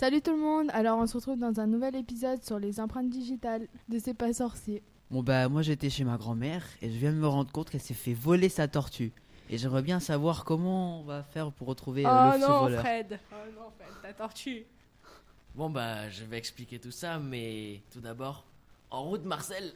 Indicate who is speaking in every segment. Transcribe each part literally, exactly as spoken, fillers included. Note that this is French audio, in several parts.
Speaker 1: Salut tout le monde, alors on se retrouve dans un nouvel épisode sur les empreintes digitales de C'est pas sorcier.
Speaker 2: Bon bah moi j'étais chez ma grand-mère et je viens de me rendre compte qu'elle s'est fait voler sa tortue. Et j'aimerais bien savoir comment on va faire pour retrouver euh,
Speaker 3: Oh
Speaker 2: le, ce
Speaker 3: non
Speaker 2: voleur.
Speaker 3: Fred, oh non Fred, ta tortue.
Speaker 4: Bon bah je vais expliquer tout ça, mais tout d'abord, en route Marcel.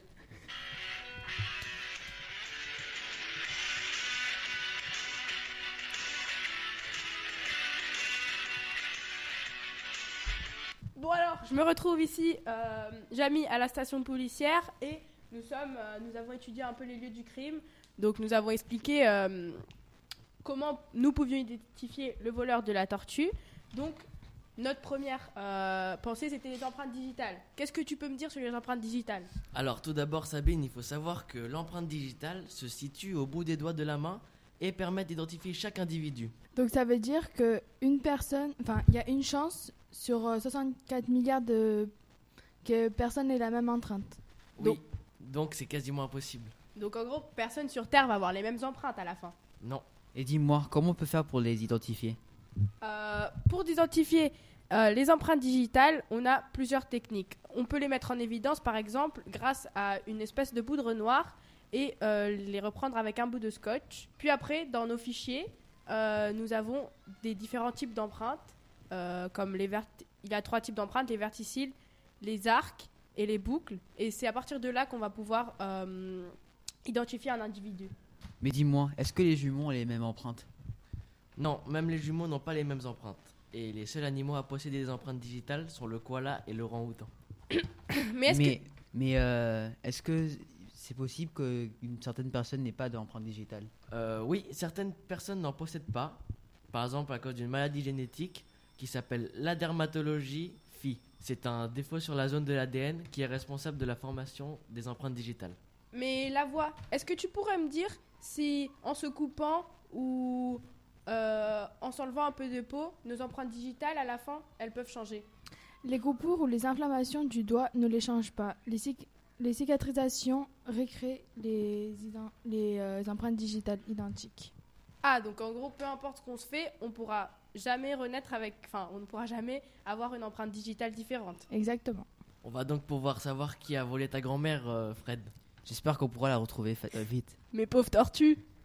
Speaker 3: Bon alors, je me retrouve ici, euh, Jamy, à la station policière et nous sommes, euh, nous avons étudié un peu les lieux du crime. Donc nous avons expliqué euh, comment nous pouvions identifier le voleur de la tortue. Donc notre première euh, pensée c'était les empreintes digitales. Qu'est-ce que tu peux me dire sur les empreintes digitales ?
Speaker 4: Alors tout d'abord Sabine, il faut savoir que l'empreinte digitale se situe au bout des doigts de la main et permet d'identifier chaque individu.
Speaker 1: Donc ça veut dire que une personne, enfin il y a une chance sur euh, soixante-quatre milliards de que personne n'ait la même empreinte.
Speaker 4: Oui,
Speaker 1: Donc-
Speaker 4: donc c'est quasiment impossible.
Speaker 3: Donc en gros, personne sur Terre va avoir les mêmes empreintes à la fin.
Speaker 4: Non.
Speaker 2: Et dis-moi, comment on peut faire pour les identifier ?
Speaker 3: Euh, pour identifier euh, les empreintes digitales, on a plusieurs techniques. On peut les mettre en évidence, par exemple, grâce à une espèce de poudre noire et euh, les reprendre avec un bout de scotch. Puis après, dans nos fichiers, euh, nous avons des différents types d'empreintes, euh, comme les vert- il y a trois types d'empreintes, les verticiles, les arcs et les boucles. Et c'est à partir de là qu'on va pouvoir euh, identifier un individu.
Speaker 2: Mais dis-moi, est-ce que les jumeaux ont les mêmes empreintes ?
Speaker 4: Non, même les jumeaux n'ont pas les mêmes empreintes. Et les seuls animaux à posséder des empreintes digitales sont le koala et le orang-outan.
Speaker 3: Mais est-ce
Speaker 2: mais
Speaker 3: que...
Speaker 2: mais euh, est-ce que c'est possible qu'une certaine personne n'ait pas d'empreinte digitale ?
Speaker 4: Euh, oui, certaines personnes n'en possèdent pas. Par exemple à cause d'une maladie génétique qui s'appelle la dermatologie F I. C'est un défaut sur la zone de l'A D N qui est responsable de la formation des empreintes digitales.
Speaker 3: Mais la voix, est-ce que tu pourrais me dire si en se coupant ou euh, en s'enlevant un peu de peau, nos empreintes digitales à la fin, elles peuvent changer ?
Speaker 1: Les coupures ou les inflammations du doigt ne les changent pas. Les, cic- les cicatrisations récréent les, ident- les euh, empreintes digitales identiques.
Speaker 3: Ah, donc en gros, peu importe ce qu'on se fait, on pourra jamais renaître avec... Enfin, on ne pourra jamais avoir une empreinte digitale différente.
Speaker 1: Exactement.
Speaker 4: On va donc pouvoir savoir qui a volé ta grand-mère, euh, Fred.
Speaker 2: J'espère qu'on pourra la retrouver fa- euh, vite.
Speaker 3: Mes pauvres tortues.